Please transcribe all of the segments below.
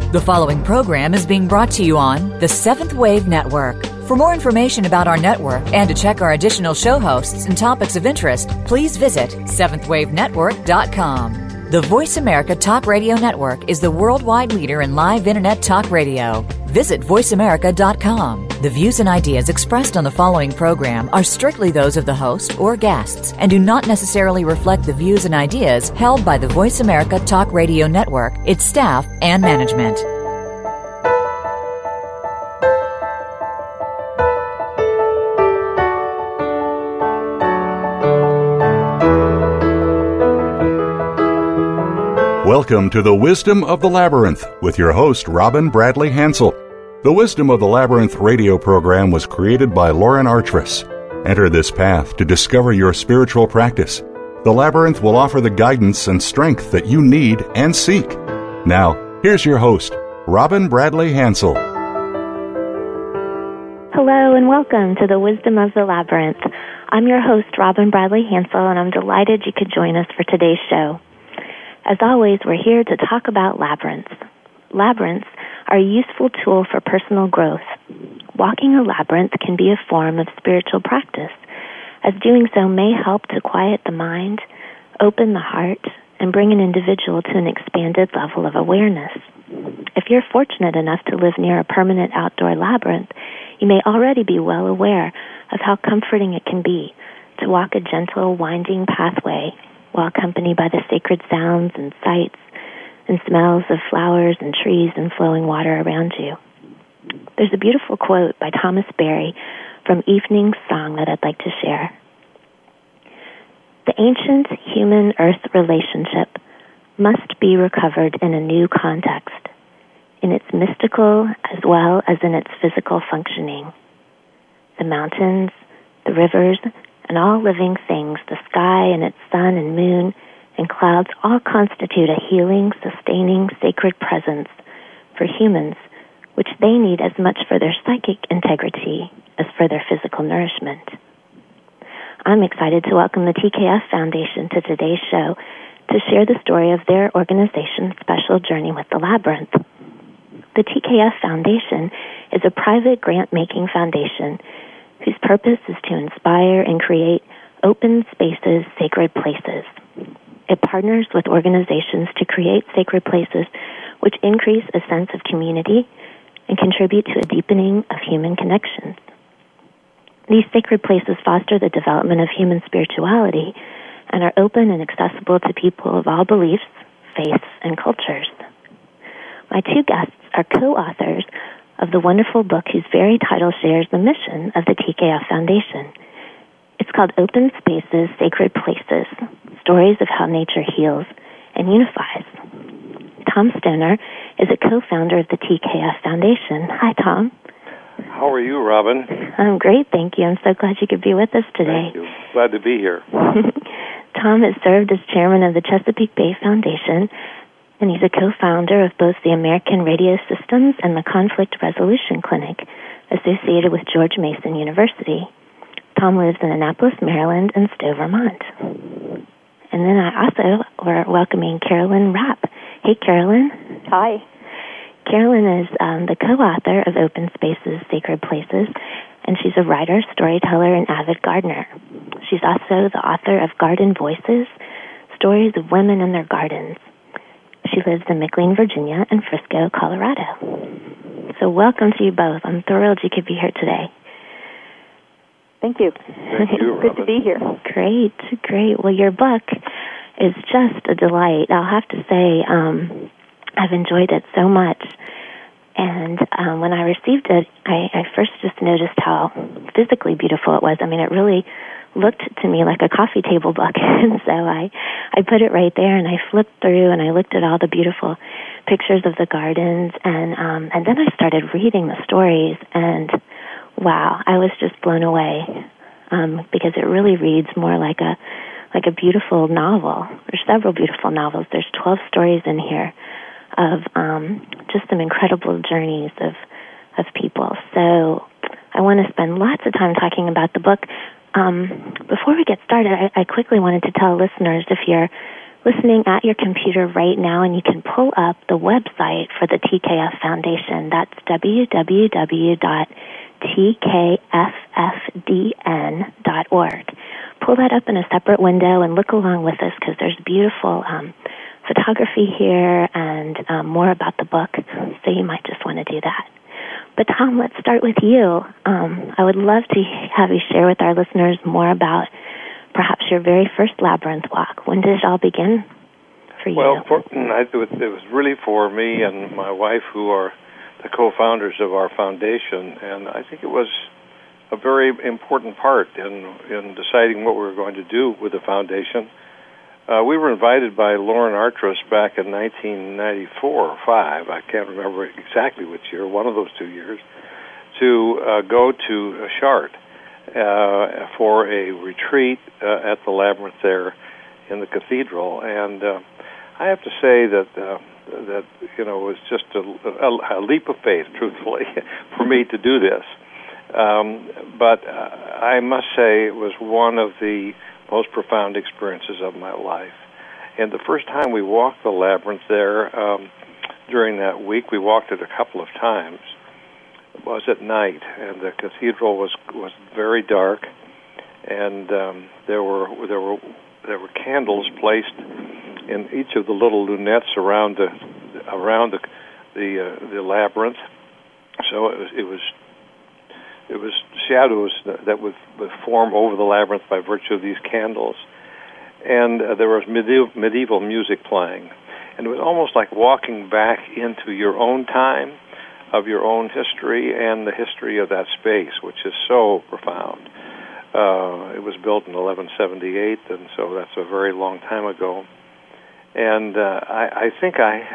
The following program is being brought to you on the Seventh Wave Network. For more information about our network and to check our additional show hosts and topics of interest, please visit seventhwavenetwork.com. The Voice America Talk Radio Network is the worldwide leader in live Internet talk radio. Visit voiceamerica.com. The views and ideas expressed on the following program are strictly those of the host or guests and do not necessarily reflect the views and ideas held by the Voice America Talk Radio Network, its staff, and management. Welcome to the Wisdom of the Labyrinth with your host, Robin Bradley Hansel. The Wisdom of the Labyrinth radio program was created by Lauren Artress. Enter this path to discover your spiritual practice. The Labyrinth will offer the guidance and strength that you need and seek. Now, here's your host, Robin Bradley Hansel. Hello and welcome to the Wisdom of the Labyrinth. I'm your host, Robin Bradley Hansel, and I'm delighted you could join us for today's show. As always, we're here to talk about labyrinths. Labyrinths are a useful tool for personal growth. Walking a labyrinth can be a form of spiritual practice, as doing so may help to quiet the mind, open the heart, and bring an individual to an expanded level of awareness. If you're fortunate enough to live near a permanent outdoor labyrinth, you may already be well aware of how comforting it can be to walk a gentle, winding pathway while accompanied by the sacred sounds and sights and smells of flowers and trees and flowing water around you. There's a beautiful quote by Thomas Berry from Evening Song that I'd like to share. The ancient human-earth relationship must be recovered in a new context, in its mystical as well as in its physical functioning. The mountains, the rivers, and all living things, the sky and its sun and moon and clouds, all constitute a healing, sustaining, sacred presence for humans, which they need as much for their psychic integrity as for their physical nourishment. I'm excited to welcome the TKF Foundation to today's show to share the story of their organization's special journey with the labyrinth. The TKF Foundation is a private grant-making foundation whose purpose is to inspire and create open spaces, sacred places. It partners with organizations to create sacred places which increase a sense of community and contribute to a deepening of human connections. These sacred places foster the development of human spirituality and are open and accessible to people of all beliefs, faiths, and cultures. My two guests are co-authors of the wonderful book whose very title shares the mission of the TKF Foundation. It's called Open Spaces, Sacred Places, Stories of How Nature Heals and Unifies. Tom Stoner is a co-founder of the TKF Foundation. Hi, Tom. How are you, Robin? I'm great, thank you. I'm so glad you could be with us today. Thank you. Glad to be here. Tom has served as chairman of the Chesapeake Bay Foundation, and he's a co-founder of both the American Radio Systems and the Conflict Resolution Clinic, associated with George Mason University. Tom lives in Annapolis, Maryland, and Stowe, Vermont. And then I also we're welcoming Carolyn Rapp. Hey, Carolyn. Hi. Carolyn is the co-author of Open Spaces, Sacred Places, and she's a writer, storyteller, and avid gardener. She's also the author of Garden Voices, Stories of Women in Their Gardens. She lives in McLean, Virginia, and Frisco, Colorado. So welcome to you both. I'm thrilled you could be here today. Thank you. Thank you, Good to be here. Great, great. Well, your book is just a delight. I'll have to say I've enjoyed it so much. And when I received it, I first just noticed how physically beautiful it was. I mean, it really looked to me like a coffee table book. And so I put it right there, and I flipped through, and I looked at all the beautiful pictures of the gardens, and then I started reading the stories, and wow, I was just blown away because it really reads more like a beautiful novel. There's several beautiful novels. There's 12 stories in here of just some incredible journeys of people. So I want to spend lots of time talking about the book. Before we get started, I quickly wanted to tell listeners, if you're listening at your computer right now, and you can pull up the website for the TKF Foundation. That's www.tkffdn.org. Pull that up in a separate window and look along with us, because there's beautiful photography here and more about the book, so you might just want to do that. But Tom, let's start with you. I would love to have you share with our listeners more about perhaps your very first labyrinth walk. When did it all begin for you? Well, it was really for me and my wife, who are the co-founders of our foundation, and I think it was a very important part in deciding what we were going to do with the foundation. We were invited by Lauren Artress back in 1994 or 5, I can't remember exactly which year, one of those 2 years, to go to Chartres for a retreat at the Labyrinth there in the cathedral. And I have to say that it was just a leap of faith, truthfully, for me to do this. But I must say it was one of the most profound experiences of my life. And the first time we walked the Labyrinth there, during that week, we walked it a couple of times. It was at night, and the cathedral was very dark, and there were candles placed in each of the little lunettes around the labyrinth. So it was shadows that would form over the labyrinth by virtue of these candles. And there was medieval music playing. And it was almost like walking back into your own time, of your own history, and the history of that space, which is so profound. It was built in 1178, and so that's a very long time ago. And I think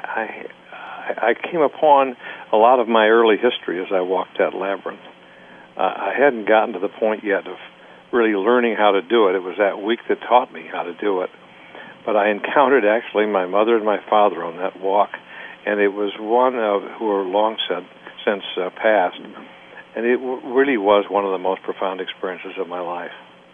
I came upon a lot of my early history as I walked that labyrinth. I hadn't gotten to the point yet of really learning how to do it. It was that week that taught me how to do it. But I encountered actually my mother and my father on that walk, and it was one of who are long since passed, and it really was one of the most profound experiences of my life.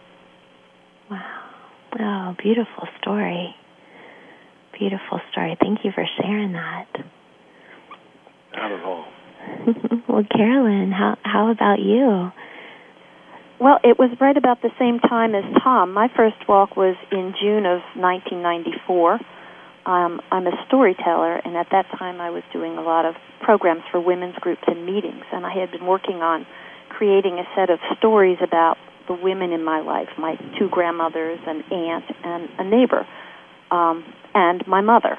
Wow. Oh, beautiful story. Beautiful story. Thank you for sharing that. Not at all. Well, Carolyn, how about you? Well, it was right about the same time as Tom. My first walk was in June of 1994. I'm a storyteller, and at that time I was doing a lot of programs for women's groups and meetings, and I had been working on creating a set of stories about the women in my life, my 2 grandmothers, an aunt, and a neighbor, and my mother.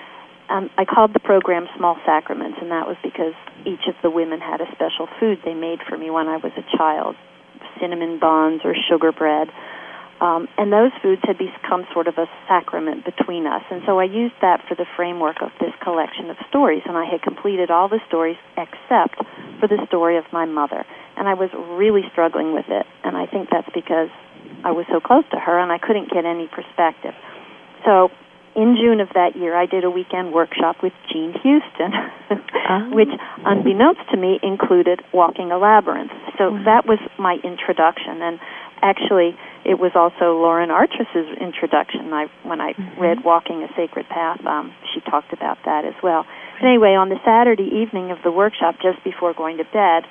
I called the program Small Sacraments, and that was because each of the women had a special food they made for me when I was a child, cinnamon buns or sugar bread. And those foods had become sort of a sacrament between us. And so I used that for the framework of this collection of stories, and I had completed all the stories except for the story of my mother. And I was really struggling with it, and I think that's because I was so close to her and I couldn't get any perspective. So in June of that year, I did a weekend workshop with Jean Houston, which, unbeknownst to me, included walking a labyrinth. So that was my introduction, and actually, it was also Lauren Artress's introduction. When I read Walking a Sacred Path, she talked about that as well. But anyway, on the Saturday evening of the workshop, just before going to bed,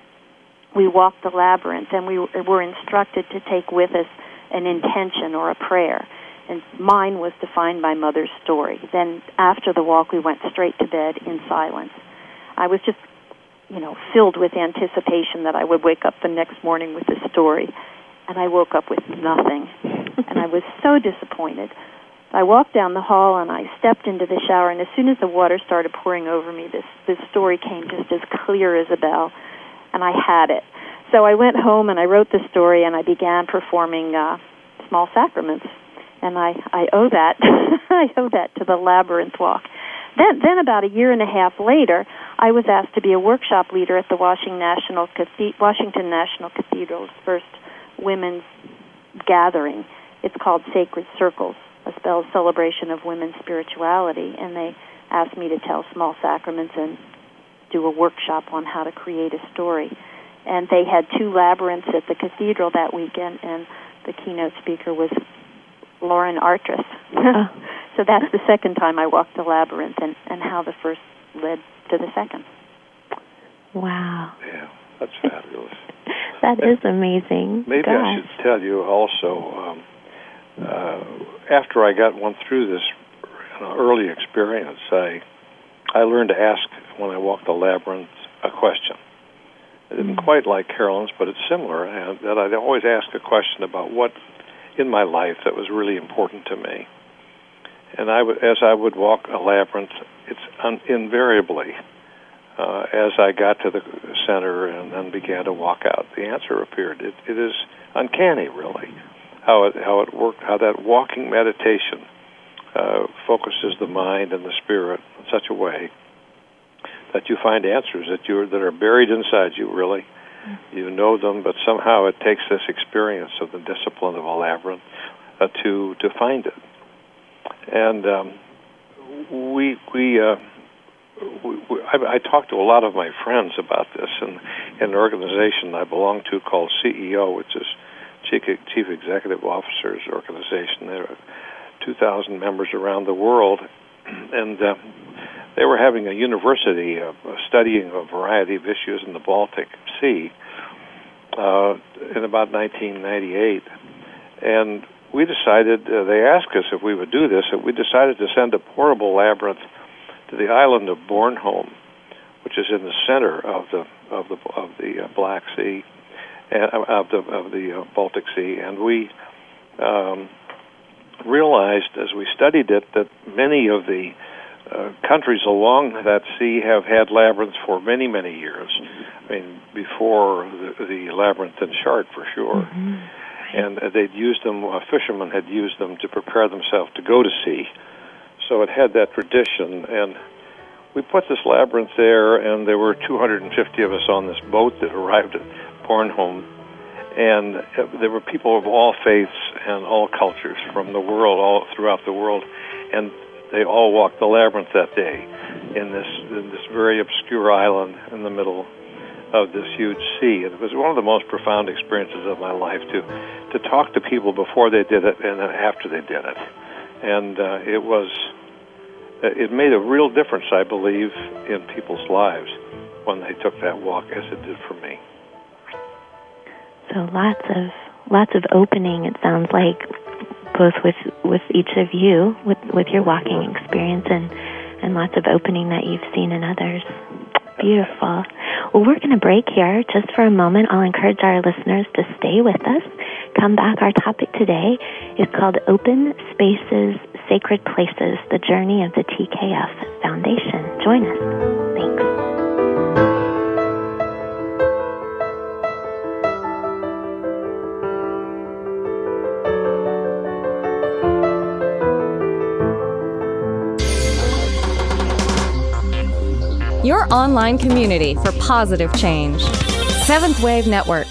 we walked the labyrinth, and we were instructed to take with us an intention or a prayer. And mine was to find my mother's story. Then after the walk, we went straight to bed in silence. I was just, filled with anticipation that I would wake up the next morning with this story. And I woke up with nothing. And I was so disappointed. I walked down the hall and I stepped into the shower, and as soon as the water started pouring over me, this story came just as clear as a bell, and I had it. So I went home and I wrote the story, and I began performing Small Sacraments. And I owe that to the labyrinth walk. Then about a year and a half later, I was asked to be a workshop leader at the Washington National Cathedral's first women's gathering. It's called Sacred Circles, a celebration of women's spirituality, and they asked me to tell small sacraments and do a workshop on how to create a story. And they had 2 labyrinths at the cathedral that weekend, and the keynote speaker was Lauren Artress. So that's the second time I walked the labyrinth, and how the first led to the second. Wow. Yeah, that's fabulous. That is amazing. Maybe Gosh. I should tell you also, after I went through this early experience, I learned to ask, when I walked the labyrinth, a question. It isn't quite like Carolyn's, but it's similar, and that I'd always ask a question about what in my life that was really important to me. And as I would walk a labyrinth, it's invariably, as I got to the center and then began to walk out, the answer appeared. It is uncanny, really, how it worked, how that walking meditation focuses the mind and the spirit in such a way that you find answers that are buried inside you, really. You know them, but somehow it takes this experience of the discipline of a labyrinth to find it. And I talked to a lot of my friends about this in an organization I belong to called CEO, which is Chief Executive Officers Organization. There are 2,000 members around the world, and they were having a university studying a variety of issues in the Baltic Sea in about 1998. And we decided, they asked us if we would do this, and we decided to send a portable labyrinth to the island of Bornholm, which is in the center of the Black Sea, of the Baltic Sea. And we realized as we studied it that many of the countries along that sea have had labyrinths for many, many years. I mean, before the labyrinth in Chartres, for sure. Mm-hmm. And they'd used them, fishermen had used them to prepare themselves to go to sea. So it had that tradition. And we put this labyrinth there, and there were 250 of us on this boat that arrived at Bornholm. And there were people of all faiths and all cultures from the world, all throughout the world. And they all walked the labyrinth that day in this very obscure island in the middle of this huge sea. And it was one of the most profound experiences of my life to talk to people before they did it and then after they did it. And it made a real difference, I believe, in people's lives when they took that walk, as it did for me. So lots of opening, it sounds like, both with each of you, with your walking experience, and lots of opening that you've seen in others. Beautiful. Well, we're going to break here just for a moment. I'll encourage our listeners to stay with us. Come back. Our topic today is called Open Spaces, Sacred Places, the Journey of the TKF Foundation. Join us. Thanks. Your online community for positive change. Seventh Wave Network.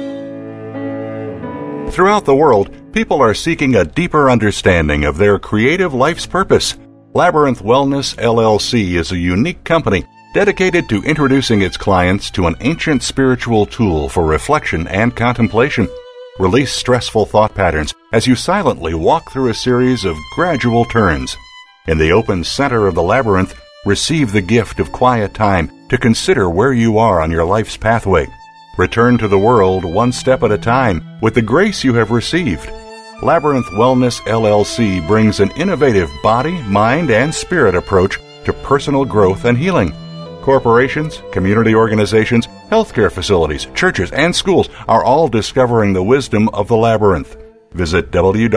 Throughout the world, people are seeking a deeper understanding of their creative life's purpose. Labyrinth Wellness, LLC is a unique company dedicated to introducing its clients to an ancient spiritual tool for reflection and contemplation. Release stressful thought patterns as you silently walk through a series of gradual turns. In the open center of the labyrinth, receive the gift of quiet time to consider where you are on your life's pathway. Return to the world one step at a time with the grace you have received. Labyrinth Wellness LLC brings an innovative body, mind, and spirit approach to personal growth and healing. Corporations, community organizations, healthcare facilities, churches, and schools are all discovering the wisdom of the labyrinth. Visit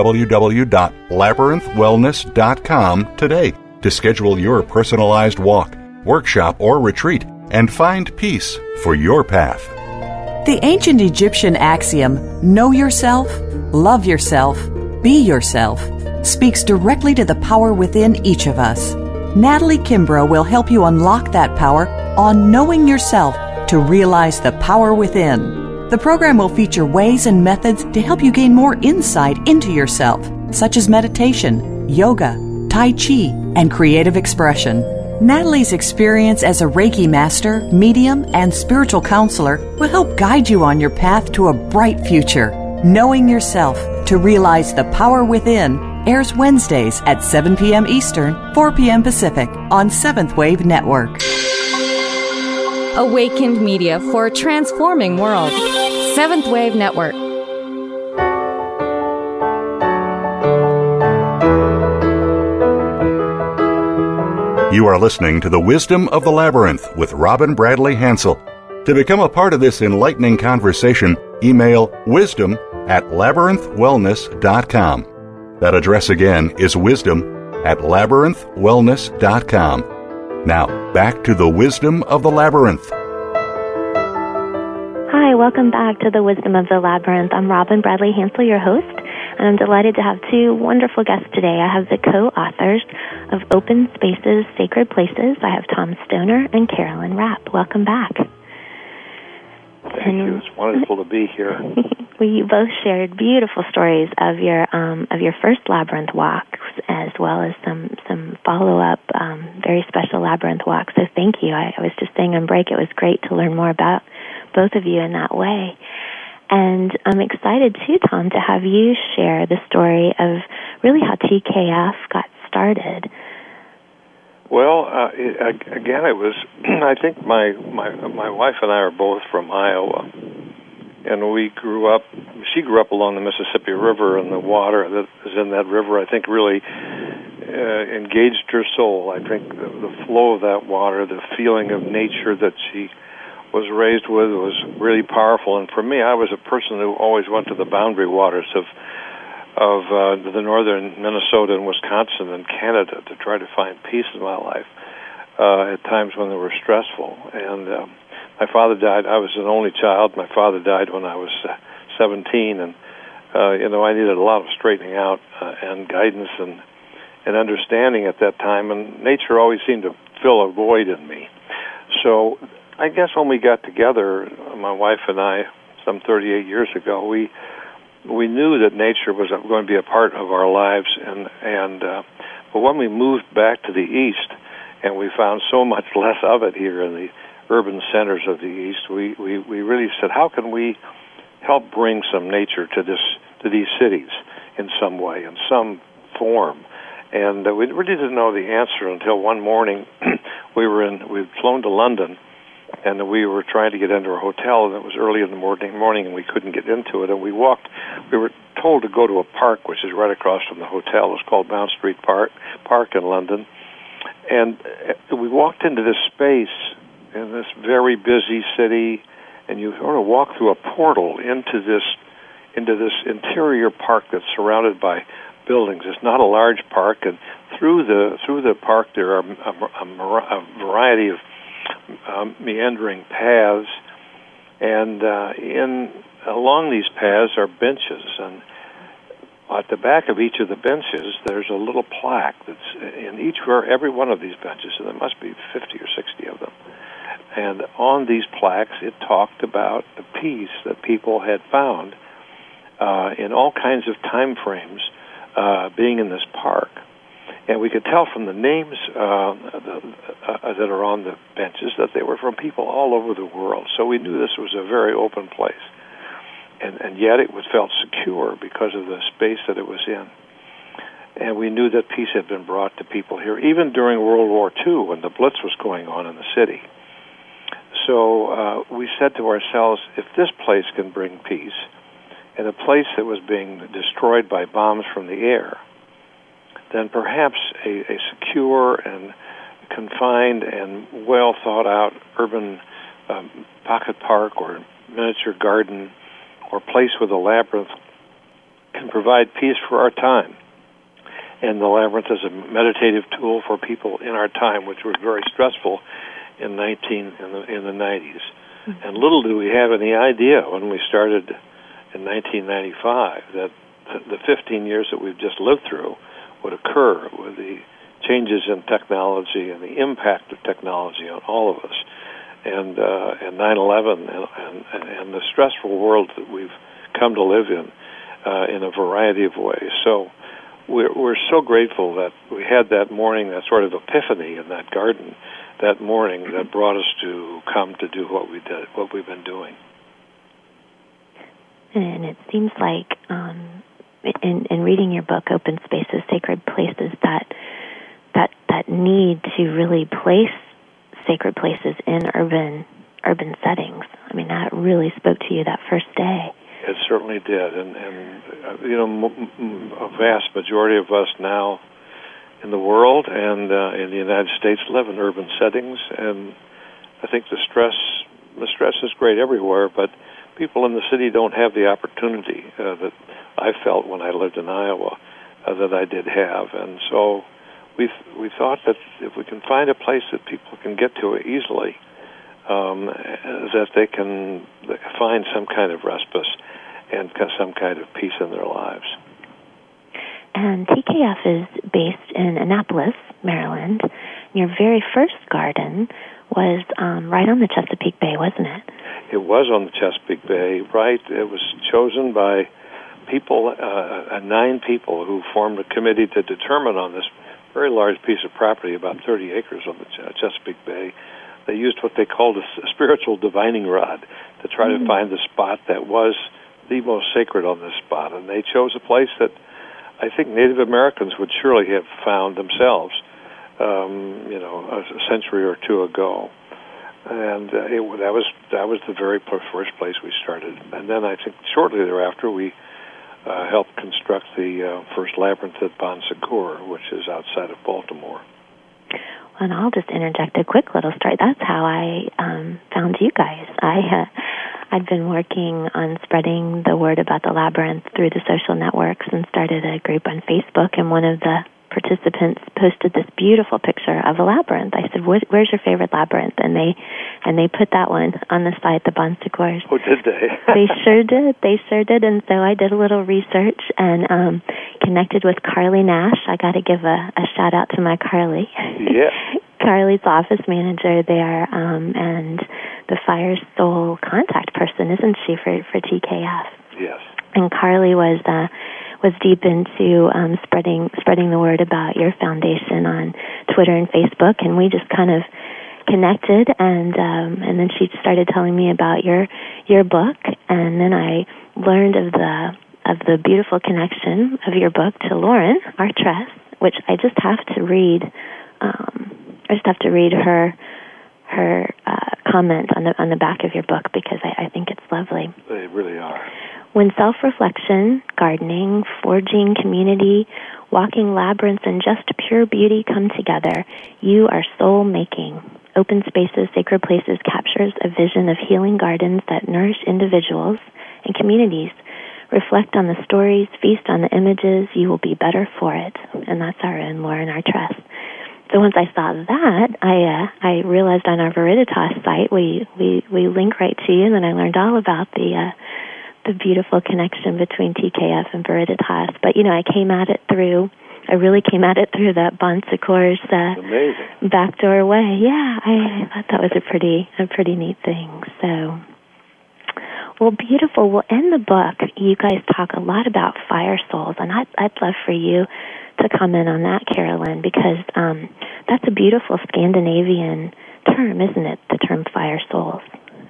www.labyrinthwellness.com today to schedule your personalized walk, workshop, or retreat and find peace for your path. The ancient Egyptian axiom, know yourself, love yourself, be yourself, speaks directly to the power within each of us. Natalie Kimbrough will help you unlock that power on Knowing Yourself to realize the power within. The program will feature ways and methods to help you gain more insight into yourself, such as meditation, yoga, Tai Chi, and creative expression. Natalie's experience as a Reiki master, medium, and spiritual counselor will help guide you on your path to a bright future. Knowing yourself to realize the power within airs Wednesdays at 7 p.m. Eastern, 4 p.m. Pacific on Seventh Wave Network. Awakened media for a transforming world. Seventh Wave Network. You are listening to The Wisdom of the Labyrinth with Robin Bradley Hansel. To become a part of this enlightening conversation, email wisdom@labyrinthwellness.com. That address again is wisdom@labyrinthwellness.com. Now, back to The Wisdom of the Labyrinth. Hi, welcome back to The Wisdom of the Labyrinth. I'm Robin Bradley Hansel, your host, and I'm delighted to have two wonderful guests today. I have the co-authors of Open Spaces, Sacred Places. I have Tom Stoner and Carolyn Rapp. Welcome back. Thank you. It's wonderful to be here. We both shared beautiful stories of your first labyrinth walks, as well as some follow-up very special labyrinth walks. So thank you. I was just saying on break, it was great to learn more about both of you in that way. And I'm excited too, Tom, to have you share the story of really how TKF got started. Well, again, it was. I think my wife and I are both from Iowa, and we grew up. She grew up along the Mississippi River, and the water that is in that river, I think, really engaged her soul. I think the flow of that water, the feeling of nature that she was raised with, was really powerful. And for me, I was a person who always went to the boundary waters of the northern Minnesota and Wisconsin and Canada to try to find peace in my life at times when they were stressful. And my father died. I was an only child. My father died when I was 17, and I needed a lot of straightening out and guidance and understanding at that time. And nature always seemed to fill a void in me. So I guess when we got together, my wife and I, some 38 years ago, we knew that nature was going to be a part of our lives, but when we moved back to the east, and we found so much less of it here in the urban centers of the east, we really said, how can we help bring some nature to these cities in some way, in some form? And we really didn't know the answer until one morning we'd flown to London. And we were trying to get into a hotel, and it was early in the morning, and we couldn't get into it. And we were told to go to a park, which is right across from the hotel. It's called Mount Street Park in London. And we walked into this space in this very busy city, and you sort of walk through a portal into this interior park that's surrounded by buildings. It's not a large park, and through the park there are a variety of meandering paths, and along these paths are benches, and at the back of each of the benches there's a little plaque that's in every one of these benches, and there must be 50 or 60 of them. And on these plaques it talked about the peace that people had found in all kinds of time frames being in this park. And we could tell from the names that are on the benches that they were from people all over the world. So we knew this was a very open place. And yet it felt secure because of the space that it was in. And we knew that peace had been brought to people here, even during World War II when the Blitz was going on in the city. So we said to ourselves, if this place can bring peace, in a place that was being destroyed by bombs from the air, then perhaps a secure and confined and well thought out urban pocket park or miniature garden or place with a labyrinth can provide peace for our time. And the labyrinth is a meditative tool for people in our time, which was very stressful in the 90s. Mm-hmm. And little do we have any idea when we started in 1995 that the 15 years that we've just lived through would occur with the changes in technology and the impact of technology on all of us, and 9/11 and the stressful world that we've come to live in a variety of ways. So we're so grateful that we had that morning, that sort of epiphany in that garden that morning that brought us to come to do what we did, what we've been doing. And it seems like in reading your book, Open Spaces, Sacred Places, that need to really place sacred places in urban settings. I mean, that really spoke to you that first day. It certainly did, and a vast majority of us now in the world and in the United States live in urban settings, and I think the stress is great everywhere, but people in the city don't have the opportunity that I felt when I lived in Iowa that I did have, and so we thought that if we can find a place that people can get to easily, that they can find some kind of respite and some kind of peace in their lives. And TKF is based in Annapolis, Maryland. Your very first garden was right on the Chesapeake Bay, wasn't it? It was on the Chesapeake Bay, right. It was chosen by people, 9 people who formed a committee to determine on this very large piece of property, about 30 acres on the Chesapeake Bay. They used what they called a spiritual divining rod to try to find the spot that was the most sacred on this spot. And they chose a place that I think Native Americans would surely have found themselves, a century or two ago. And that was the very first place we started. And then I think shortly thereafter we helped construct the first labyrinth at Bon Secours, which is outside of Baltimore. And I'll just interject a quick little story. That's how I found you guys. I'd been working on spreading the word about the labyrinth through the social networks and started a group on Facebook, and one of the participants posted this beautiful picture of a labyrinth. I said, "Where's your favorite labyrinth?" And they put that one on the site, the Bon Secours. Oh, did they? They sure did. They sure did. And so I did a little research and connected with Carly Nash. I got to give a shout out to my Carly. Yeah. Carly's office manager there, and the Fire Soul contact person, isn't she, for TKF? Yes. And Carly was deep into spreading the word about your foundation on Twitter and Facebook, and we just kind of connected, and then she started telling me about your book, and then I learned of the beautiful connection of your book to Lauren Artress, which I just have to read. I just have to read her comment on the back of your book because I think it's lovely. They really are. When self-reflection, gardening, forging community, walking labyrinths, and just pure beauty come together, you are soul-making. Open Spaces, Sacred Places captures a vision of healing gardens that nourish individuals and communities. Reflect on the stories, feast on the images, you will be better for it. And that's our own Lauren Artress. So once I saw that, I realized on our Veriditas site we link right to you, and then I learned all about the beautiful connection between TKF and Veriditas. But I really came at it through that Bon Secours backdoor way. Yeah, I thought that was a pretty neat thing. So, well, beautiful. Well, in the book, you guys talk a lot about fire souls, and I'd love for you to comment on that, Carolyn, because that's a beautiful Scandinavian term, isn't it? The term fire souls.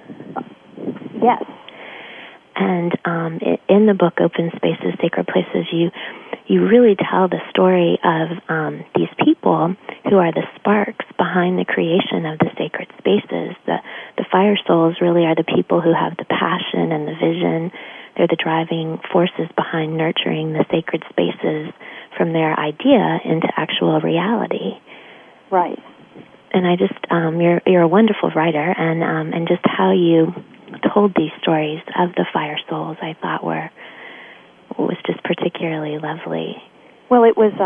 Yes. And in the book, Open Spaces, Sacred Places, you really tell the story of these people who are the sparks behind the creation of the sacred spaces. The fire souls really are the people who have the passion and the vision. They're the driving forces behind nurturing the sacred spaces from their idea into actual reality. Right. And I just, you're a wonderful writer, and just how you told these stories of the fire souls, I thought was just particularly lovely. Well, it was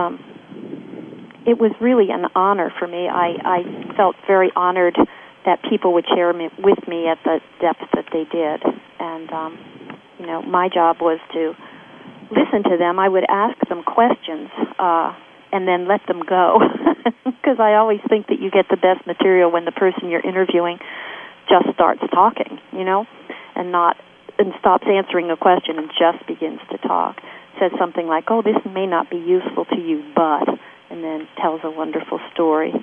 really an honor for me. I felt very honored that people would share with me at the depth that they did, and my job was to listen to them. I would ask them questions and then let them go, because I always think that you get the best material when the person you're interviewing just starts talking, and stops answering a question and just begins to talk. Says something like, "Oh, this may not be useful to you, but," and then tells a wonderful story.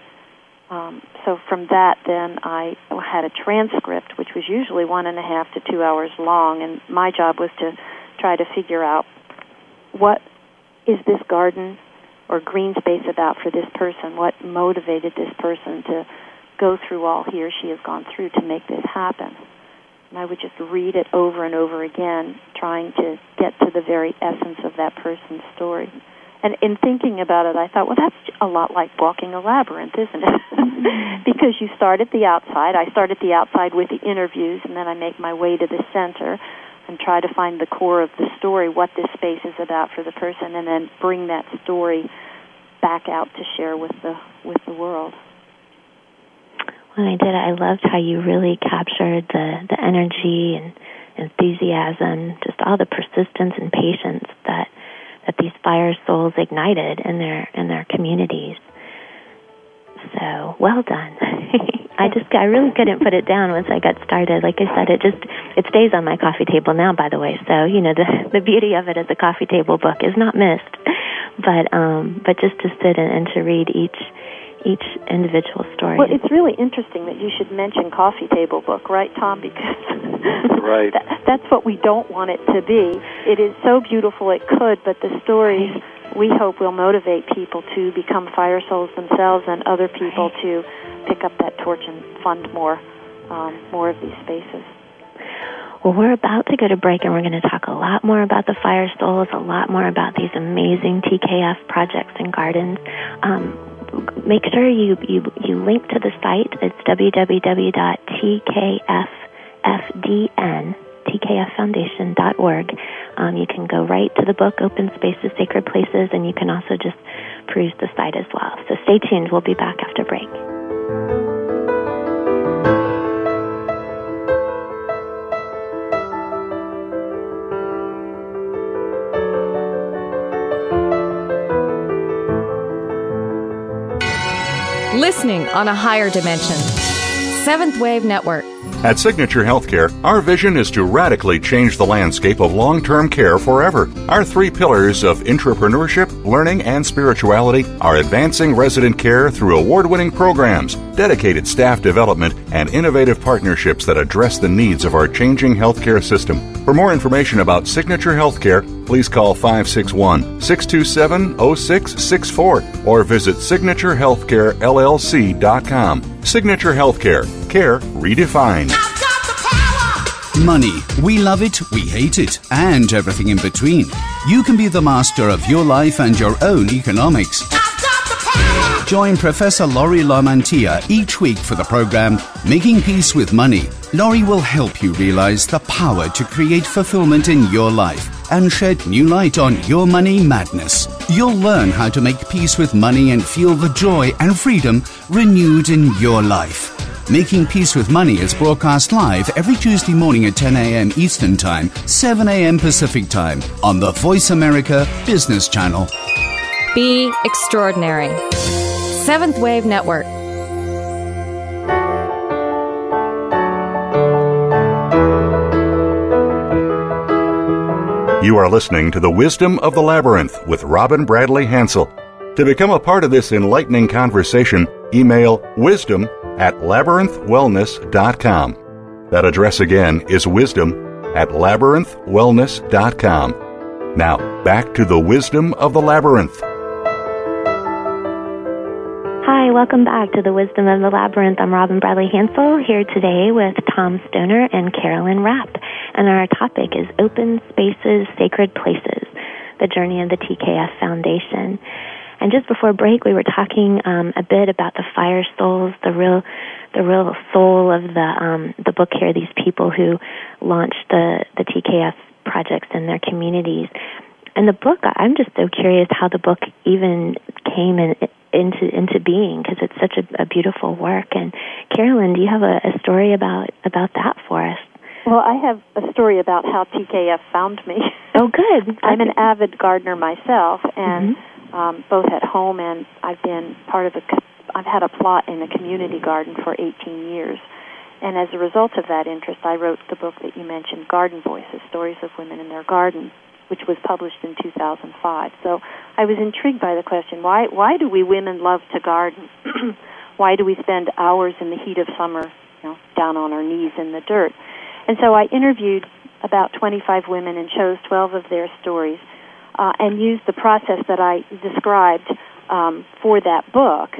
So from that, then I had a transcript, which was usually 1.5 to 2 hours long, and my job was to try to figure out what is this garden or green space about for this person? What motivated this person to go through all he or she has gone through to make this happen? And I would just read it over and over again, trying to get to the very essence of that person's story. And in thinking about it, I thought, well, that's a lot like walking a labyrinth, isn't it? Because you start at the outside. I start at the outside with the interviews, and then I make my way to the center and try to find the core of the story, what this space is about for the person, and then bring that story back out to share with the world. When I did it, I loved how you really captured the energy and enthusiasm, just all the persistence and patience that these fire souls ignited in their communities. So well done. I really couldn't put it down once I got started. Like I said, it stays on my coffee table now, by the way. So, the beauty of it as a coffee table book is not missed. But just to sit and to read each individual story. Well, it's really interesting that you should mention coffee table book, right, Tom? Because right. That's what we don't want it to be. It is so beautiful it could, but the stories we hope will motivate people to become fire souls themselves and other people to pick up that torch and fund more of these spaces. Well, we're about to go to break, and we're going to talk a lot more about the fire souls, a lot more about these amazing TKF projects and gardens. Make sure you link to the site. It's www.tkffoundation.org. You can go right to the book, Open Spaces, Sacred Places, and you can also just peruse the site as well. So stay tuned. We'll be back after break. Listening on a higher dimension. Seventh Wave Network. At Signature Healthcare, our vision is to radically change the landscape of long-term care forever. Our 3 pillars of entrepreneurship, learning, and spirituality are advancing resident care through award-winning programs, dedicated staff development, and innovative partnerships that address the needs of our changing healthcare system. For more information about Signature Healthcare, please call 561-627-0664 or visit signaturehealthcarellc.com. Signature Healthcare. Care redefined. Money. We love it, we hate it, and everything in between. You can be the master of your life and your own economics. Join Professor Laurie Lamantia each week for the program Making Peace with Money. Laurie will help you realize the power to create fulfillment in your life and shed new light on your money madness. You'll learn how to make peace with money and feel the joy and freedom renewed in your life. Making Peace with Money is broadcast live every Tuesday morning at 10 a.m. Eastern Time, 7 a.m. Pacific Time on the Voice America Business Channel. Be extraordinary. Seventh Wave Network. You are listening to The Wisdom of the Labyrinth with Robin Bradley Hansel. To become a part of this enlightening conversation, email wisdom@labyrinthwellness.com. That address again is wisdom@labyrinthwellness.com. Now, back to The Wisdom of the Labyrinth. Hi, welcome back to The Wisdom of the Labyrinth. I'm Robin Bradley Hansel, here today with Tom Stoner and Carolyn Rapp. And our topic is Open Spaces, Sacred Places, the journey of the TKF Foundation. And just before break, we were talking a bit about the fire souls, the real soul of the book here. These people who launched the TKF projects in their communities. And the book, I'm just so curious how the book even came into being, because it's such a beautiful work. And Carolyn, do you have a story about that for us? Well, I have a story about how TKF found me. Oh, good. I'm an avid gardener myself, and both at home and I've been part of I've had a plot in a community garden for 18 years. And as a result of that interest, I wrote the book that you mentioned, Garden Voices, Stories of Women in Their Garden, which was published in 2005. So I was intrigued by the question, why do we women love to garden? Why do we spend hours in the heat of summer, down on our knees in the dirt? And so I interviewed about 25 women and chose 12 of their stories and used the process that I described for that book,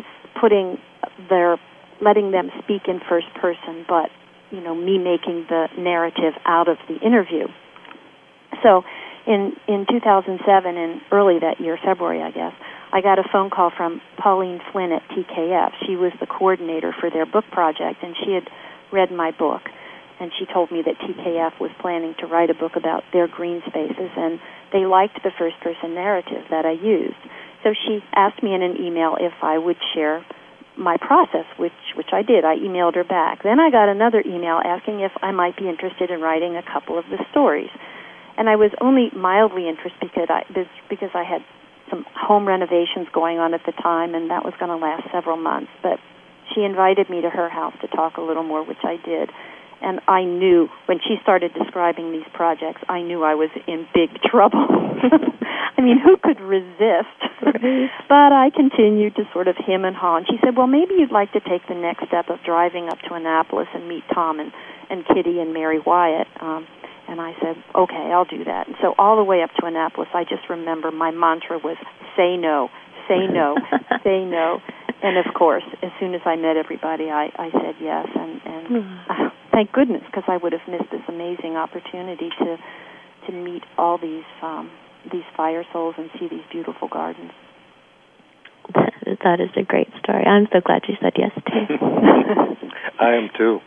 letting them speak in first person, but me making the narrative out of the interview. So in 2007, in early that year, February, I guess, I got a phone call from Pauline Flynn at TKF. She was the coordinator for their book project, and she had read my book, and she told me that TKF was planning to write a book about their green spaces, and they liked the first-person narrative that I used. So she asked me in an email if I would share my process, which I did. I emailed her back. Then I got another email asking if I might be interested in writing a couple of the stories. And I was only mildly interested because I had some home renovations going on at the time, and that was going to last several months. But she invited me to her house to talk a little more, which I did. And I knew, when she started describing these projects, I knew I was in big trouble. I mean, who could resist? But I continued to sort of hem and haw. And she said, well, maybe you'd like to take the next step of driving up to Annapolis and meet Tom and Kitty and Mary Wyatt. And I said, okay, I'll do that. And so all the way up to Annapolis, I just remember my mantra was, say no, say no, say no. And, of course, as soon as I met everybody, I said yes. And thank goodness, because I would have missed this amazing opportunity to meet all these fire souls and see these beautiful gardens. That is a great story. I'm so glad you said yes, too. I am, too.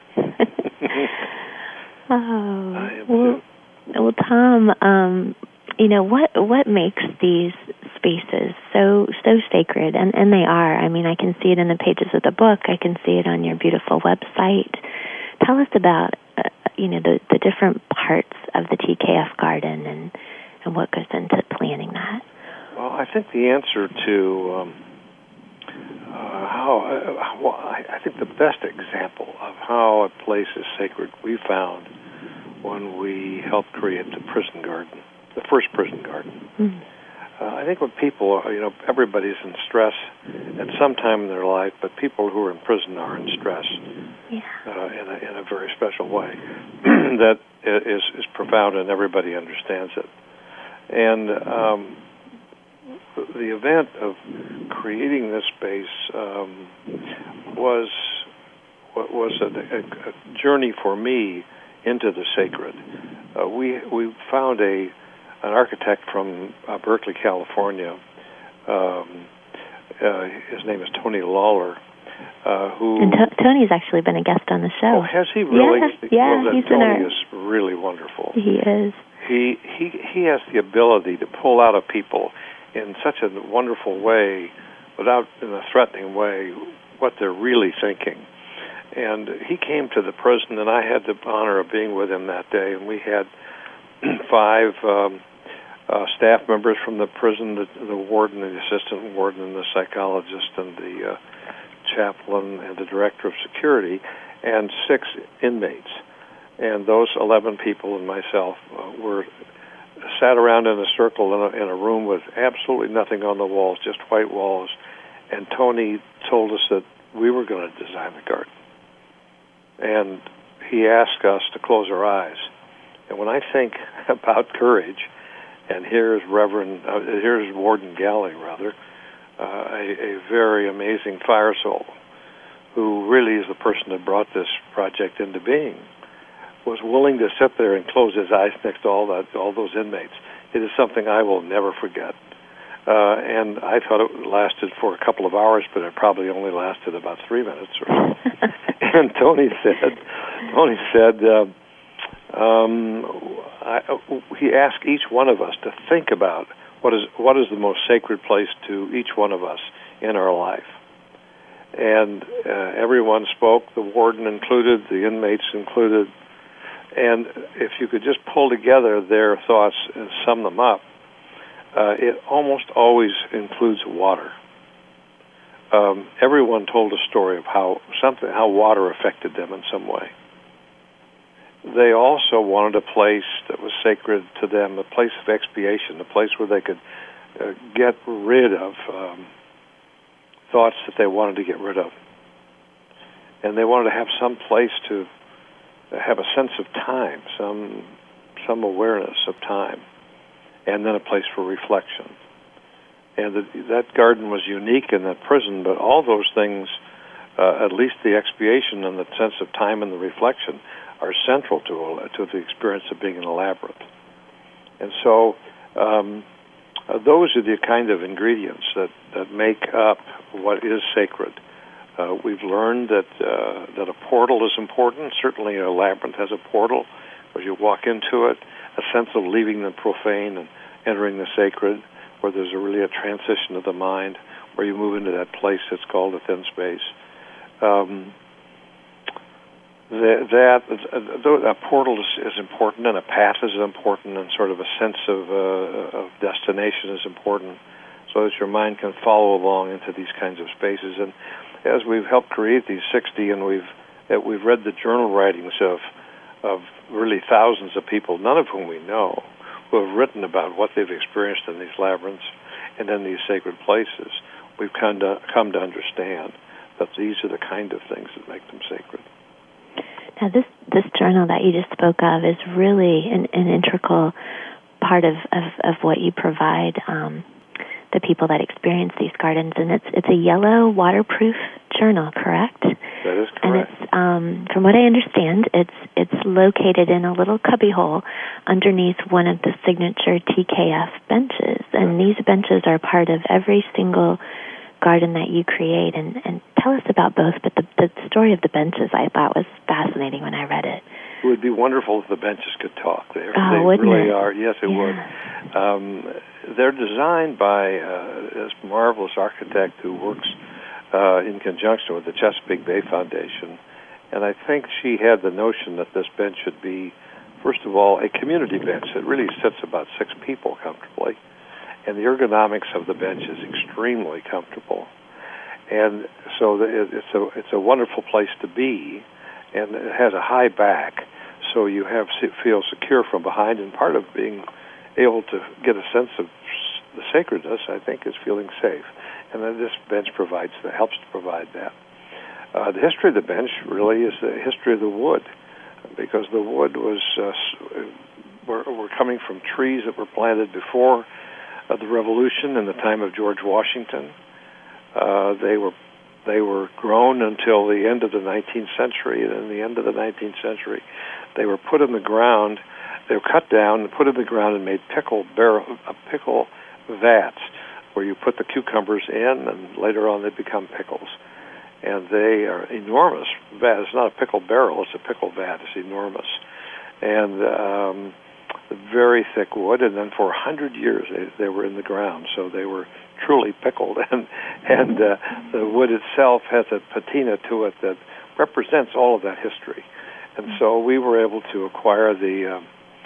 Well, Tom, what makes these spaces so sacred? And they are. I mean, I can see it in the pages of the book. I can see it on your beautiful website. Tell us about, the different parts of the TKF garden and what goes into planning that. Well, I think the answer to I think the best example of how a place is sacred we found when we helped create the prison garden, the first prison garden. Mm. I think when people, everybody's in stress at some time in their life, but people who are in prison are in stress in a very special way that is profound, and everybody understands it. And the event of creating this space was a journey for me into the sacred. We found an architect from Berkeley, California. His name is Tony Lawler. And Tony's actually been a guest on the show. Oh, has he really? Yeah, well, Tony is really wonderful. He is. He has the ability to pull out of people in such a wonderful way, without in a threatening way, what they're really thinking. And he came to the prison, and I had the honor of being with him that day, and we had 5 staff members from the prison, the warden, the assistant warden, and the psychologist, and the chaplain, and the director of security, and 6 inmates. And those 11 people and myself were sat around in a circle in a room with absolutely nothing on the walls, just white walls. And Tony told us that we were going to design the garden. And he asked us to close our eyes. And when I think about courage, and here's Warden Galley, a very amazing fire soul, who really is the person that brought this project into being, was willing to sit there and close his eyes next to all those inmates. It is something I will never forget. And I thought it lasted for a couple of hours, but it probably only lasted about 3 minutes or so. And Tony said, he asked each one of us to think about what is the most sacred place to each one of us in our life. And everyone spoke, the warden included, the inmates included. And if you could just pull together their thoughts and sum them up, it almost always includes water. Everyone told a story of how water affected them in some way. They also wanted a place that was sacred to them, a place of expiation, a place where they could get rid of thoughts that they wanted to get rid of. And they wanted to have some place to have a sense of time, some awareness of time. and then a place for reflection. And that garden was unique in that prison, but all those things, at least the expiation and the sense of time and the reflection, are central to the experience of being in a labyrinth. And so those are the kind of ingredients that make up what is sacred. We've learned that a portal is important. Certainly a labyrinth has a portal. As you walk into it, a sense of leaving the profane and entering the sacred, where there's really a transition of the mind, where you move into that place that's called a thin space. A portal is important, and a path is important, and sort of a sense of destination is important, so that your mind can follow along into these kinds of spaces. And as we've helped create these 60, and we've read the journal writings of really thousands of people, none of whom we know, who have written about what they've experienced in these labyrinths and in these sacred places, we've come to understand that these are the kind of things that make them sacred. Now, this journal that you just spoke of is really an integral part of what you provide the people that experience these gardens, and it's a yellow waterproof journal, correct? That is correct. And it's from what I understand, it's located in a little cubbyhole underneath one of the signature TKF benches, and these benches are part of every single garden that you create. And tell us about both, but the story of the benches I thought was fascinating when I read it. It would be wonderful if the benches could talk. They wouldn't really it? are. Yes, it would. They're designed by this marvelous architect who works in conjunction with the Chesapeake Bay Foundation. And I think she had the notion that this bench should be, first of all, a community bench that really sits about 6 people comfortably. And the ergonomics of the bench is extremely comfortable. And so it's a wonderful place to be, and it has a high back, so you feel secure from behind. And part of being able to get a sense of the sacredness, I think, is feeling safe. And then this bench helps to provide that. The history of the bench really is the history of the wood, because the wood was we're coming from trees that were planted before the Revolution in the time of George Washington. They were grown until the end of the 19th century, and in the end of the 19th century, they were put in the ground. They were cut down and put in the ground and made pickle vats, where you put the cucumbers in, and later on they become pickles. And they are enormous. It's not a pickle barrel; it's a pickle vat. It's enormous, and very thick wood. And then for 100 years they were in the ground, so they were truly pickled. And the wood itself has a patina to it that represents all of that history. And so we were able to acquire these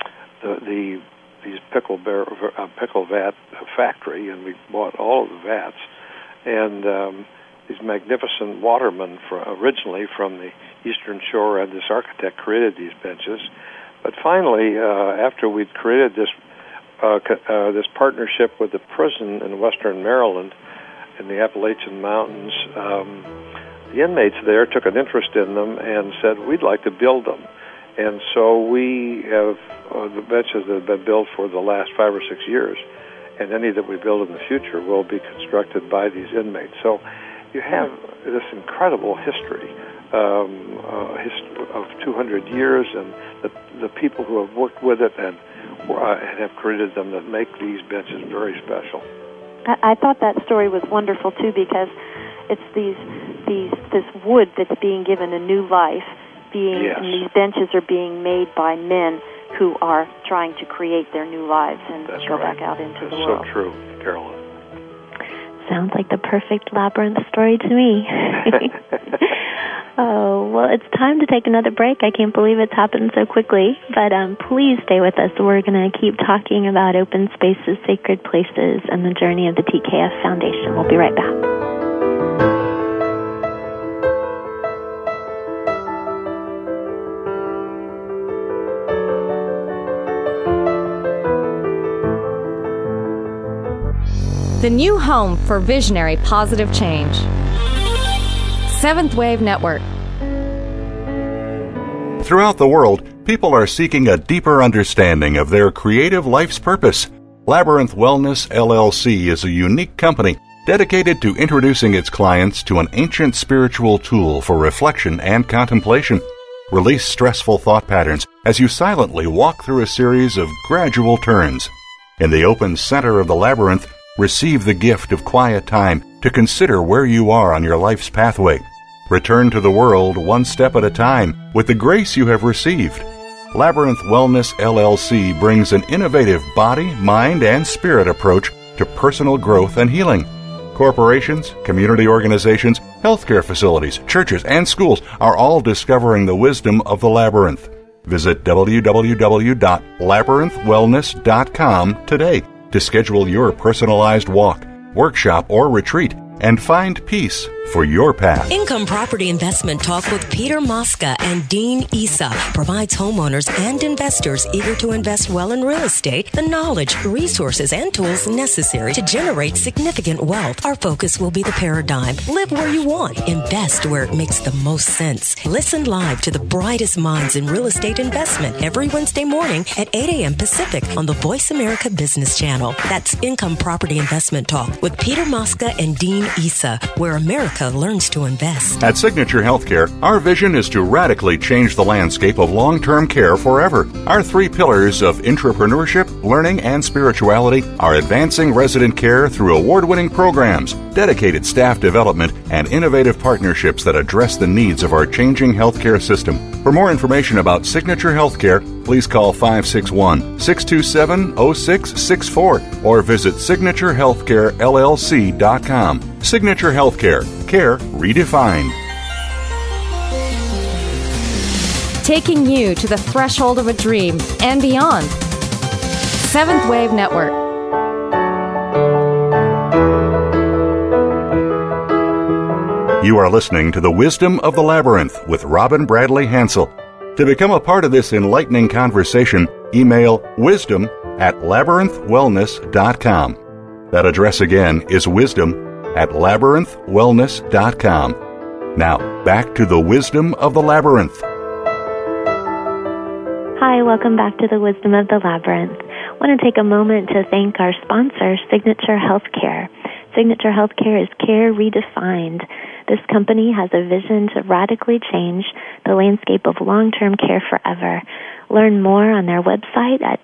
pickle vat factory, and we bought all of the vats. And these magnificent watermen originally from the Eastern Shore, and this architect created these benches. But finally, after we'd created this partnership with the prison in western Maryland in the Appalachian Mountains, the inmates there took an interest in them and said, we'd like to build them. And so we have the benches that have been built for the last 5 or 6 years, and any that we build in the future will be constructed by these inmates. So you have this incredible history of 200 years, and the people who have worked with it and have created them that make these benches very special. I thought that story was wonderful too, because it's this wood that's being given a new life. Yes. And these benches are being made by men who are trying to create their new lives and go back out into the world. That's so true, Carolyn. Sounds like the perfect labyrinth story to me. Oh, well, it's time to take another break. I can't believe it's happened so quickly. But please stay with us. We're going to keep talking about open spaces, sacred places, and the journey of the TKF Foundation. We'll be right back. The new home for visionary positive change. Seventh Wave Network. Throughout the world, people are seeking a deeper understanding of their creative life's purpose. Labyrinth Wellness LLC is a unique company dedicated to introducing its clients to an ancient spiritual tool for reflection and contemplation. Release stressful thought patterns as you silently walk through a series of gradual turns. In the open center of the labyrinth, receive the gift of quiet time to consider where you are on your life's pathway. Return to the world one step at a time with the grace you have received. Labyrinth Wellness LLC brings an innovative body, mind, and spirit approach to personal growth and healing. Corporations, community organizations, healthcare facilities, churches, and schools are all discovering the wisdom of the labyrinth. Visit www.labyrinthwellness.com today to schedule your personalized walk, workshop, or retreat and find peace for your path. Income Property Investment Talk with Peter Mosca and Dean Issa provides homeowners and investors eager to invest well in real estate the knowledge, resources, and tools necessary to generate significant wealth. Our focus will be the paradigm. Live where you want. Invest where it makes the most sense. Listen live to the brightest minds in real estate investment every Wednesday morning at 8 a.m. Pacific on the Voice America Business Channel. That's Income Property Investment Talk with Peter Mosca and Dean Issa, where America learns to invest. At Signature Healthcare, our vision is to radically change the landscape of long-term care forever. Our 3 pillars of entrepreneurship, learning, and spirituality are advancing resident care through award-winning programs, dedicated staff development, and innovative partnerships that address the needs of our changing healthcare system. For more information about Signature Healthcare, please call 561-627-0664 or visit signaturehealthcarellc.com. Signature Healthcare. Care redefined. Taking you to the threshold of a dream and beyond. Seventh Wave Network. You are listening to The Wisdom of the Labyrinth with Robin Bradley Hansel. To become a part of this enlightening conversation, email wisdom@labyrinthwellness.com. That address again is wisdom@labyrinthwellness.com. Now, back to the Wisdom of the Labyrinth. Hi, welcome back to the Wisdom of the Labyrinth. I want to take a moment to thank our sponsor, Signature Healthcare. Signature Healthcare is care redefined. This company has a vision to radically change the landscape of long-term care forever. Learn more on their website at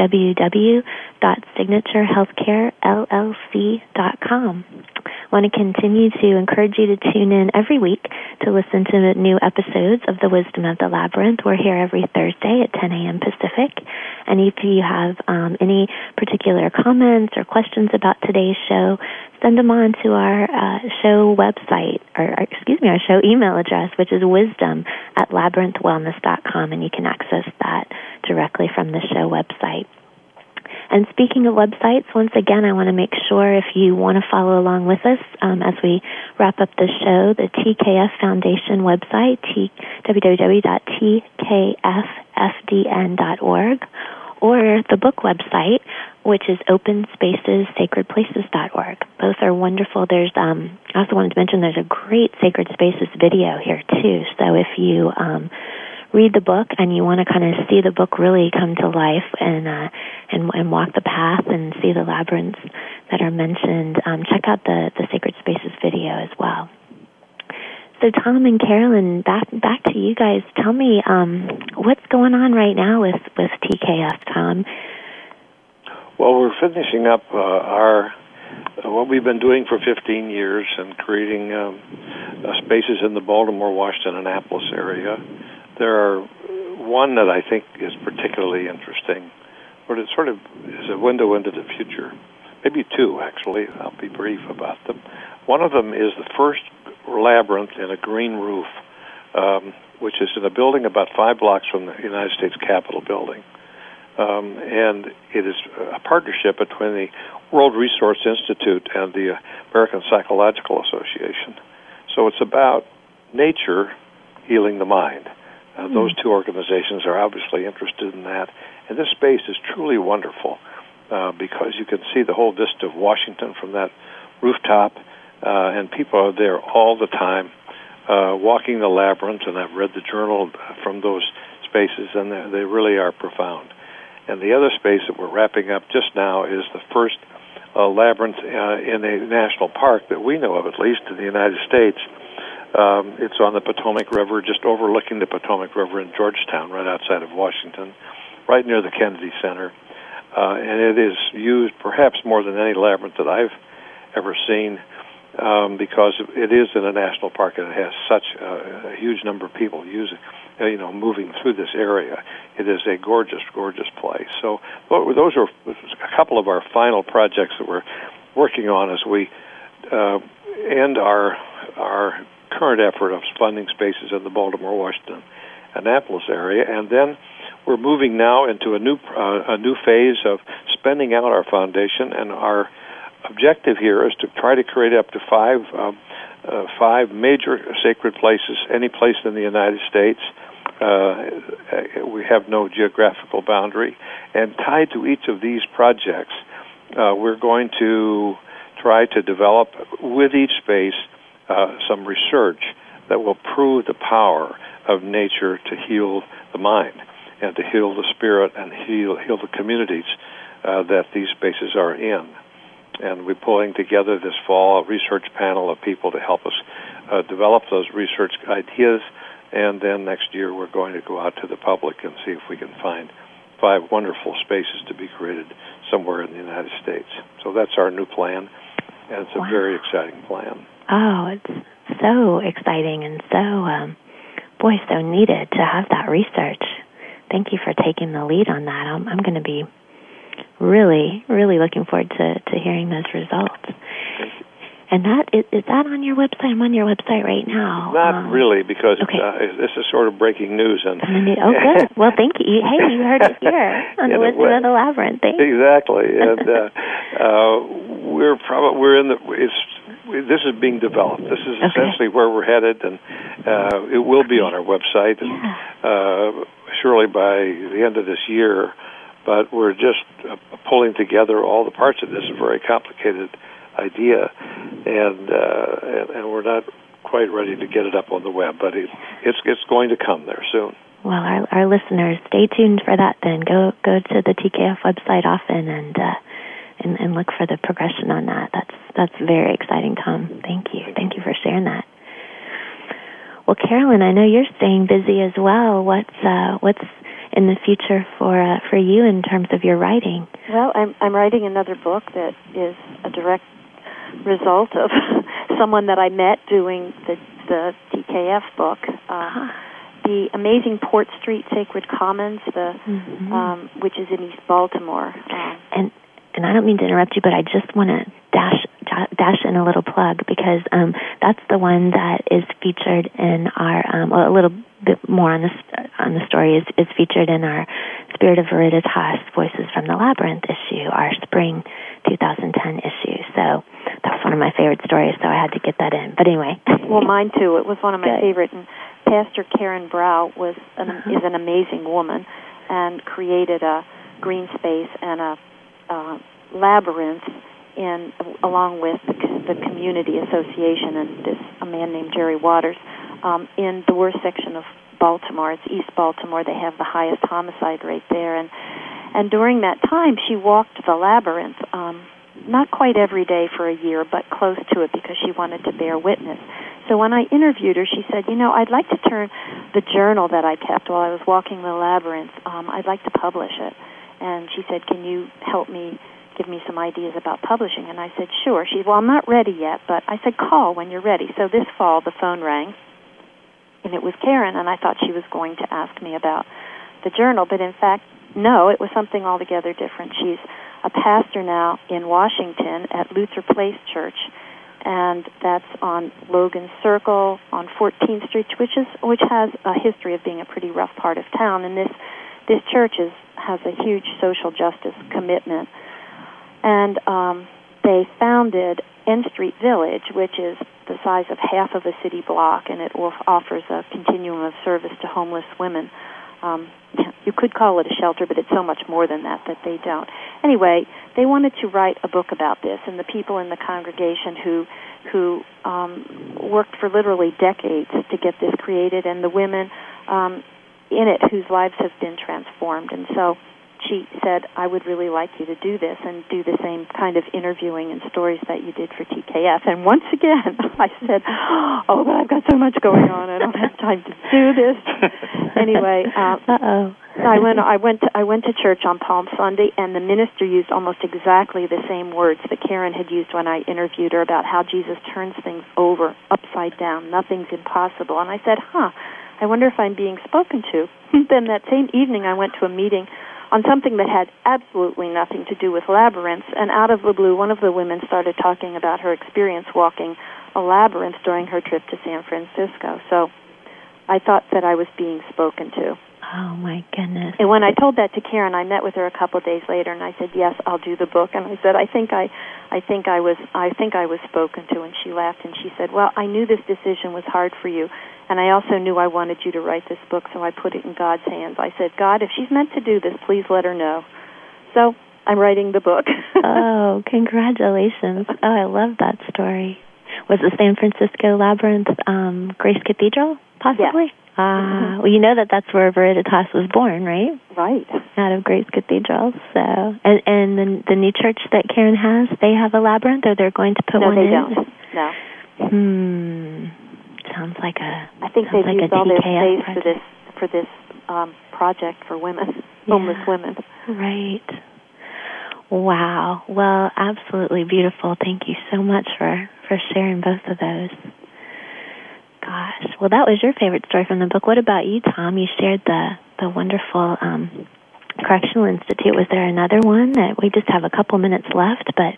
www.signaturehealthcarellc.com. I want to continue to encourage you to tune in every week to listen to new episodes of The Wisdom of the Labyrinth. We're here every Thursday at 10 a.m. Pacific. And if you have any particular comments or questions about today's show, send them on to our show website, our show email address, which is wisdom@labyrinthwellness.com, and you can access that directly from the show website. And speaking of websites, once again, I want to make sure if you want to follow along with us as we wrap up the show, the TKF Foundation website, www.tkffdn.org, or the book website, which is openspacessacredplaces.org. Both are wonderful. There's I also wanted to mention there's a great Sacred Spaces video here, too. So if you read the book and you want to kind of see the book really come to life and walk the path and see the labyrinths that are mentioned, check out the Sacred Spaces video as well. So Tom and Carolyn, back to you guys. Tell me what's going on right now with TKF, Tom. Well, we're finishing up what we've been doing for 15 years and creating spaces in the Baltimore, Washington, Annapolis area. There are one that I think is particularly interesting, but it sort of is a window into the future. Maybe 2, actually. I'll be brief about them. One of them is the first labyrinth in a green roof, which is in a building about 5 blocks from the United States Capitol building. And it is a partnership between the World Resource Institute and the American Psychological Association. So it's about nature healing the mind. Those 2 organizations are obviously interested in that. And this space is truly wonderful because you can see the whole vista of Washington from that rooftop, and people are there all the time walking the labyrinth, and I've read the journal from those spaces, and they really are profound. And the other space that we're wrapping up just now is the first labyrinth in a national park that we know of, at least in the United States. It's on the Potomac River, just overlooking the Potomac River in Georgetown, right outside of Washington, right near the Kennedy Center. And it is used perhaps more than any labyrinth that I've ever seen, because it is in a national park and it has such a huge number of people moving through this area. It is a gorgeous, gorgeous place. So those are a couple of our final projects that we're working on as we end our current effort of funding spaces in the Baltimore, Washington, Annapolis area, and then we're moving now into a new phase of spending out our foundation, and our objective here is to try to create up to five major sacred places, any place in the United States. We have no geographical boundary, and tied to each of these projects, we're going to try to develop with each space some research that will prove the power of nature to heal the mind and to heal the spirit and heal the communities that these spaces are in. And we're pulling together this fall a research panel of people to help us develop those research ideas, and then next year we're going to go out to the public and see if we can find 5 wonderful spaces to be created somewhere in the United States. So that's our new plan, and it's a very exciting plan. Oh, it's so exciting and so, so needed to have that research. Thank you for taking the lead on that. I'm going to be really, really looking forward to hearing those results. And is that on your website? I'm on your website right now. Not really, because this is sort of breaking news. And good. Well, thank you. Hey, you heard it here on the Wisdom of the Labyrinth. Thanks. Exactly. And this is being developed. This is essentially where we're headed, and it will be on our website, and surely by the end of this year. But we're just pulling together all the parts of this very complicated idea, and we're not quite ready to get it up on the web, but it's going to come there soon. Well, our listeners, stay tuned for that. Then go to the TKF website often and look for the progression on that. That's very exciting, Tom. Thank you for sharing that. Well, Carolyn, I know you're staying busy as well. What's in the future for you in terms of your writing? Well, I'm writing another book that is a direct result of someone that I met doing the TKF book. The amazing Port Street Sacred Commons, which is in East Baltimore. And I don't mean to interrupt you, but I just want to dash in a little plug, because that's the one that is featured in our a little bit more on the story is featured in our Spirit of Veritas Voices from the Labyrinth issue, our spring 2010 issue. So that's one of my favorite stories, so I had to get that in. But anyway. Well, mine too. It was one of my favorite. And Pastor Karen Brow is an amazing woman, and created a green space and a labyrinth along with the community association and a man named Jerry Waters in the worst section of Baltimore. It's East Baltimore. They have the highest homicide rate there, and during that time she walked the labyrinth, not quite every day for a year, but close to it, because she wanted to bear witness. So when I interviewed her, she said, I'd like to turn the journal that I kept while I was walking the labyrinth, I'd like to publish it. And she said, can you help me, give me some ideas about publishing? And I said, sure. She said, well, I'm not ready yet, but I said, call when you're ready. So this fall, the phone rang, and it was Karen, and I thought she was going to ask me about the journal, but in fact, no, it was something altogether different. She's a pastor now in Washington at Luther Place Church, and that's on Logan Circle on 14th Street, which has a history of being a pretty rough part of town, and this church has a huge social justice commitment. And they founded N Street Village, which is the size of half of a city block, and it offers a continuum of service to homeless women. You could call it a shelter, but it's so much more than that they don't. Anyway, they wanted to write a book about this, and the people in the congregation who worked for literally decades to get this created, and the women in it whose lives have been transformed. And so she said, I would really like you to do this and do the same kind of interviewing and stories that you did for TKF. And once again, I said, oh, but I've got so much going on. I don't have time to do this. Anyway, I went to church on Palm Sunday, and the minister used almost exactly the same words that Karen had used when I interviewed her about how Jesus turns things over, upside down. Nothing's impossible. And I said, I wonder if I'm being spoken to. Then that same evening, I went to a meeting on something that had absolutely nothing to do with labyrinths, and out of the blue, one of the women started talking about her experience walking a labyrinth during her trip to San Francisco. So I thought that I was being spoken to. Oh, my goodness. And when I told that to Karen, I met with her a couple of days later, and I said, yes, I'll do the book. And I said, I think I was spoken to. And she laughed, and she said, well, I knew this decision was hard for you, and I also knew I wanted you to write this book, so I put it in God's hands. I said, God, if she's meant to do this, please let her know. So I'm writing the book. Oh, congratulations. Oh, I love that story. Was the San Francisco Labyrinth Grace Cathedral, possibly? Yes. Well, you know that's where Veritas was born, right? Right. Out of Grace Cathedral. So, and the new church that Karen has, they have a labyrinth, or they're going to put one in? No, they don't. No. Sounds like a. I think they've used all their space project. for this project for women, homeless women. Right. Wow. Well, absolutely beautiful. Thank you so much for sharing both of those. Gosh. Well, that was your favorite story from the book. What about you, Tom? You shared the wonderful Correctional Institute. Was there another one that we just have a couple minutes left? But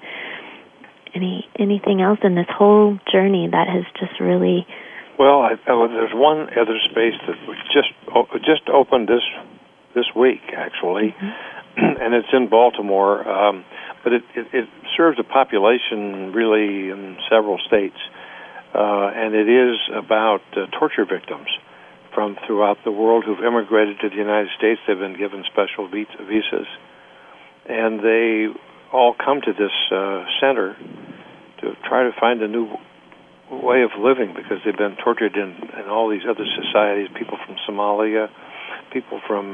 anything else in this whole journey that has just really... Well, there's one other space that we just opened this week, actually, and it's in Baltimore. But it serves a population really in several states. And it is about torture victims from throughout the world who've immigrated to the United States. They've been given special visas. And they all come to this center to try to find a new way of living because they've been tortured in all these other societies, people from Somalia, people from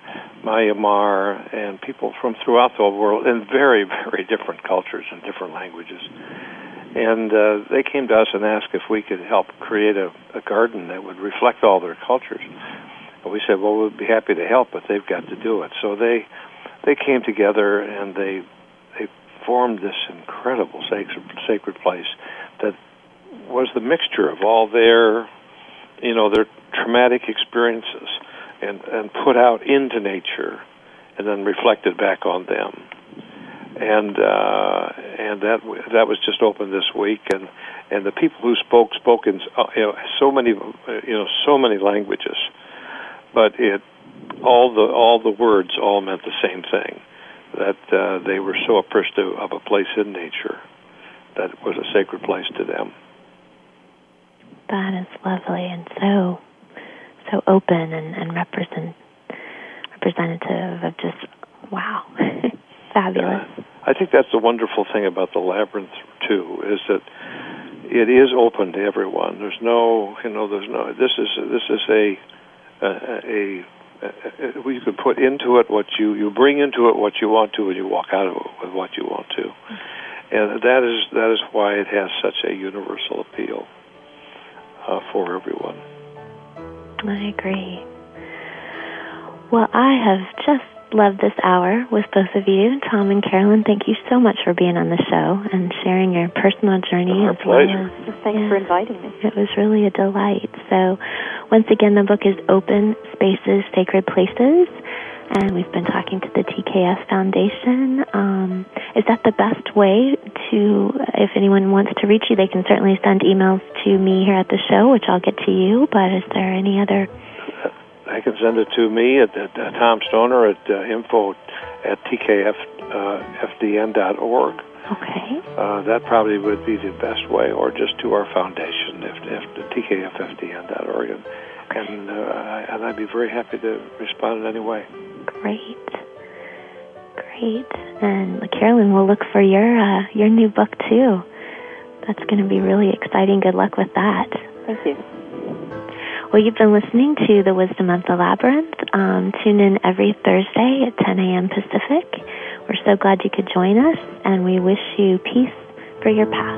Myanmar, and people from throughout the world in very, very different cultures and different languages. And they came to us and asked if we could help create a garden that would reflect all their cultures. And we said, well, we'd be happy to help, but they've got to do it. So they came together and they formed this incredible sacred place that was the mixture of all their traumatic experiences and put out into nature and then reflected back on them. And that was just opened this week, and the people who spoke in so many languages, but all the words all meant the same thing, that they were so appreciative of a place in nature that it was a sacred place to them. That is lovely and so open and representative of just wow. Fabulous. I think that's the wonderful thing about the labyrinth too, is that it is open to everyone. This is a you can put into it what you bring into it what you want to, and you walk out of it with what you want to, and that is why it has such a universal appeal for everyone. I agree. Well, I have just loved this hour with both of you. Tom and Carolyn, thank you so much for being on the show and sharing your personal journey. Our pleasure. Thanks for inviting me. It was really a delight. So, once again, the book is Open Spaces, Sacred Places, and we've been talking to the TKF Foundation. Is that the best way to, if anyone wants to reach you, they can certainly send emails to me here at the show, which I'll get to you, but is there any other... They can send it to me at Tom Stoner at info@tkfdn.org. Okay. That probably would be the best way, or just to our foundation, tkfdn.org. And I'd be very happy to respond in any way. Great. And Carolyn, we'll look for your new book too. That's going to be really exciting. Good luck with that. Thank you. Well, you've been listening to The Wisdom of the Labyrinth. Tune in every Thursday at 10 a.m. Pacific. We're so glad you could join us, and we wish you peace for your path.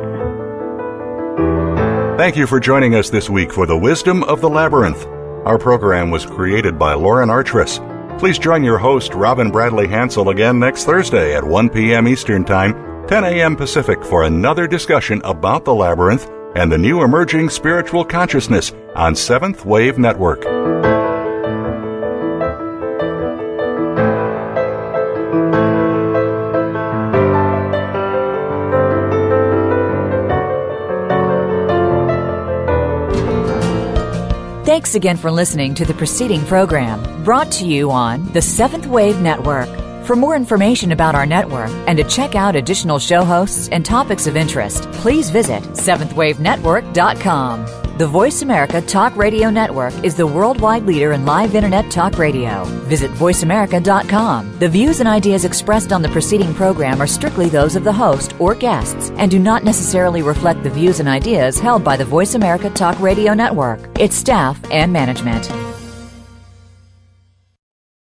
Thank you for joining us this week for The Wisdom of the Labyrinth. Our program was created by Lauren Artress. Please join your host, Robin Bradley Hansel, again next Thursday at 1 p.m. Eastern Time, 10 a.m. Pacific, for another discussion about the labyrinth and the new emerging spiritual consciousness on Seventh Wave Network. Thanks again for listening to the preceding program, brought to you on the Seventh Wave Network. For more information about our network and to check out additional show hosts and topics of interest, please visit seventhwavenetwork.com. The Voice America Talk Radio Network is the worldwide leader in live Internet talk radio. Visit voiceamerica.com. The views and ideas expressed on the preceding program are strictly those of the host or guests and do not necessarily reflect the views and ideas held by the Voice America Talk Radio Network, its staff, and management.